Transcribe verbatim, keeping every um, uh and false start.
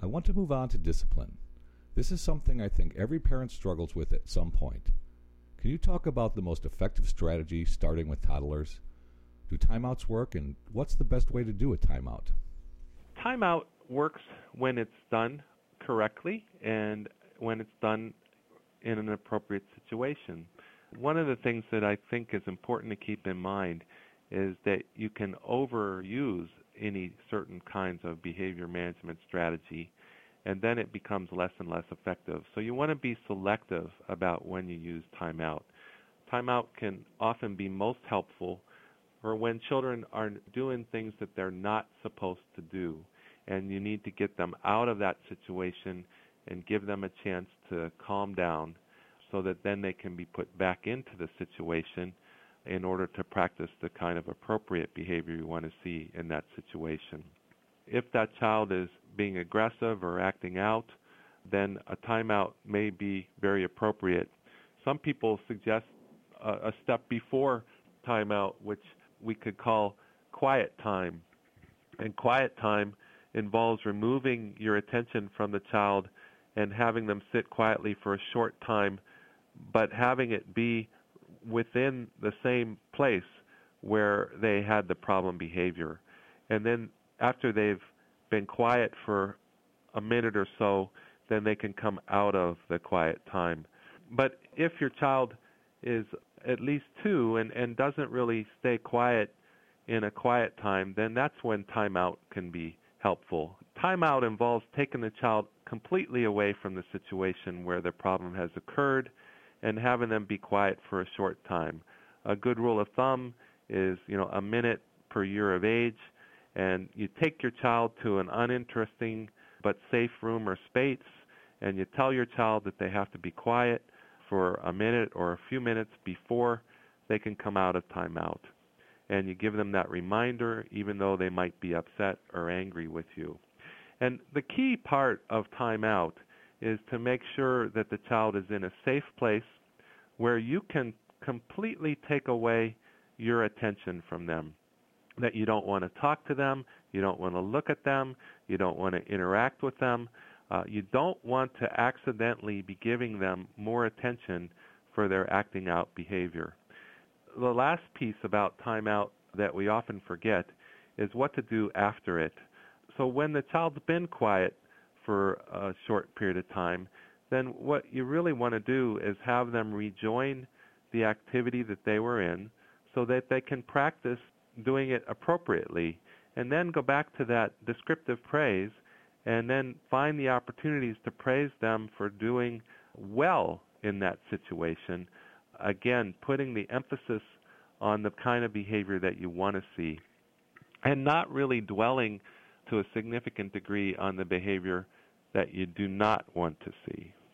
I want to move on to discipline. This is something I think every parent struggles with at some point. Can you talk about the most effective strategy starting with toddlers? Do timeouts work, and what's the best way to do a timeout? Timeout works when it's done correctly and when it's done in an appropriate situation. One of the things that I think is important to keep in mind is that you can overuse any certain kinds of behavior management strategy, and then it becomes less and less effective. So you want to be selective about when you use timeout. Timeout can often be most helpful for when children are doing things that they're not supposed to do, and you need to get them out of that situation and give them a chance to calm down so that then they can be put back into the situation in order to practice the kind of appropriate behavior you want to see in that situation. If that child is being aggressive or acting out, then a timeout may be very appropriate. Some people suggest a, a step before timeout, which we could call quiet time. And quiet time involves removing your attention from the child and having them sit quietly for a short time, but having it be within the same place where they had the problem behavior. And then after they've been quiet for a minute or so, then they can come out of the quiet time. But if your child is at least two and, and doesn't really stay quiet in a quiet time, then that's when timeout can be helpful. Timeout involves taking the child completely away from the situation where the problem has occurred and having them be quiet for a short time. A good rule of thumb is, you know, a minute per year of age, and you take your child to an uninteresting but safe room or space, and you tell your child that they have to be quiet for a minute or a few minutes before they can come out of timeout. And you give them that reminder even though they might be upset or angry with you. And the key part of timeout is to make sure that the child is in a safe place where you can completely take away your attention from them, that you don't want to talk to them, you don't want to look at them, you don't want to interact with them, uh, you don't want to accidentally be giving them more attention for their acting out behavior. The last piece about timeout that we often forget is what to do after it. So when the child's been quiet for a short period of time, then what you really want to do is have them rejoin the activity that they were in so that they can practice doing it appropriately, and then go back to that descriptive praise and then find the opportunities to praise them for doing well in that situation. Again, putting the emphasis on the kind of behavior that you want to see and not really dwelling to a significant degree on the behavior that you do not want to see.